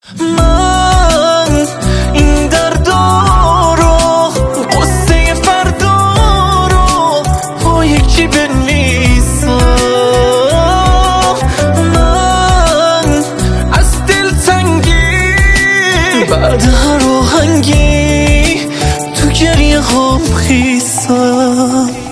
من این دردا رو قصه فردا رو با یکی بنویسم. من از دلتنگی بعد هر آهنگی تو گریه هام خیسم.